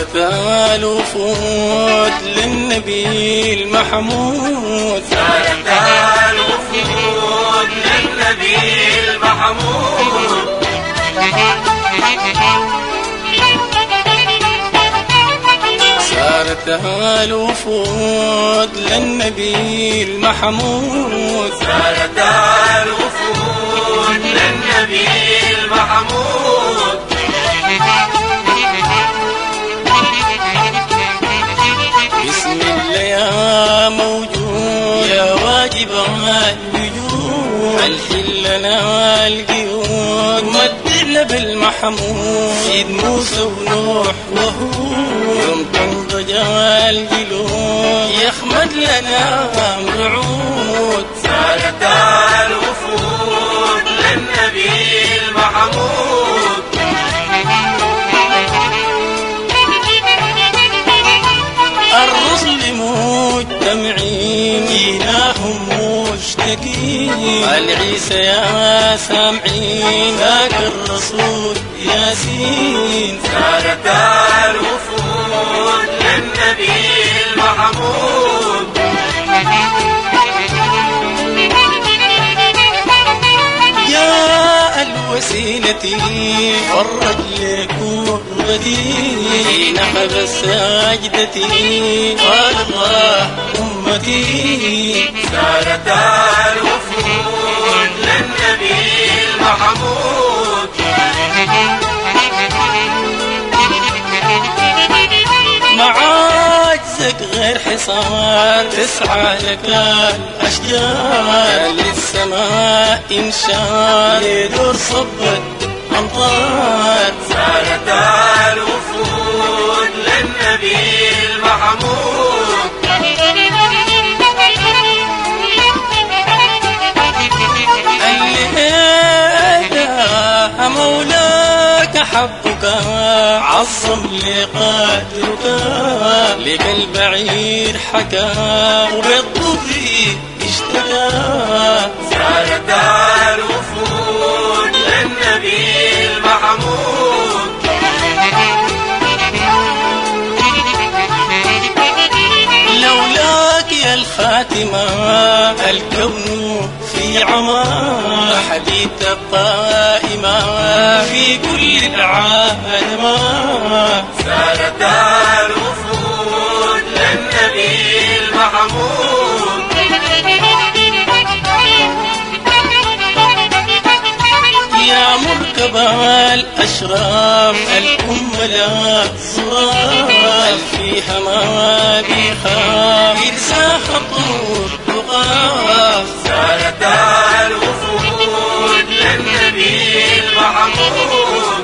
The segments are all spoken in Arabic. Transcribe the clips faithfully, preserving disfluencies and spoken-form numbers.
سارت الوفود للنبي المحمود، سارت الوفود للنبي المحمود. سارت الوفود للنبي المحمود، سارت الوفود للنبي المحمود. بسم الله يا موجود يا واجب الوجود، الحل لنا القيود مدنا بالمحمود. سيد موسى ونوح وهود يوم تنضج الجلود يخمد لنا مرعود. سارت الوفود للنبي المحمود. الرسل مجتمعين جيناهم مشتكين، العيسى يا سامعين ذاك الرسول ياسين. سارت الوفود للنبي المحمود. جاء الوسيلة فرج لكربتي، نحب الساجدتي قال الله أمتي. سارت الوفود للنبي المحمود. مع عجزك غير حصار تسعى لك الأشجار، للسماء إنشار يدور صبت أمطار. سارت الوفود للنبي المحمود. الليلة مولاك حبك عظم لقدرك، لك البعير حكى وبالضر اشتكى. سارت الوفود للنبي المحمود. لولاك يا الخاتمة الكون في عمى، حديث القائمة في كل العالم. سارت الوفود للنبي المحمود. يا مركب الأشراف الأملاء صراف، فيها ما بيخاف يرسى خطوط وقاف. سارت الوفود للنبي المحمود.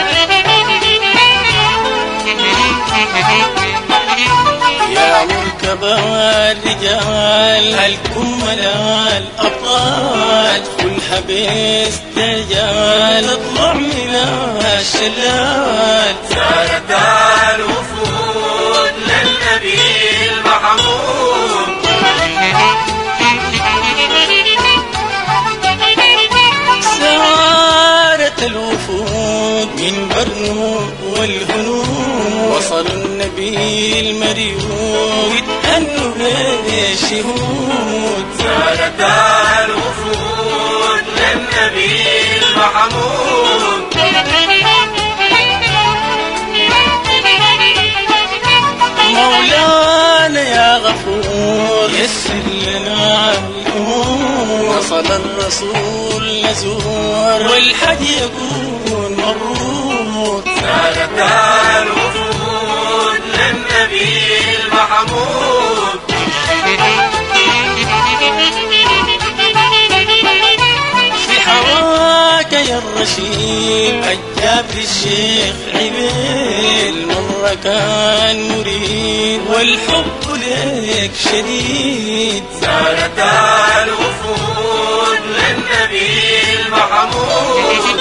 يا مركب الرجال الكملاء الأبطال، كلها باستعجال اطلع من الشلال. سارت الوفود للنبي المحمود. سارت الوفود من برنو والهنود، وصلوا النبي المريود يتأنوا بالشهود. سارت الوفود للنبي المحمود. مولانا يا غفور يسر لنا الأمور، وصل الرسول نزور والحج يكون مبرور. سارت الوفود للنبي المحمود. في حواك يا الرشيد الجابر الشيخ عبيد، مرة كان مريد والحب لك شديد. سارت الوفود للنبي المحمود.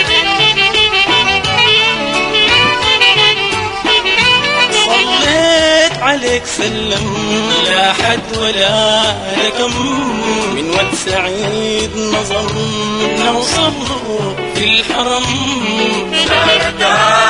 صليت عليك سلم لا حد ولا رقم، من ود سعيد نظم لو صلوا في الحرم. سارت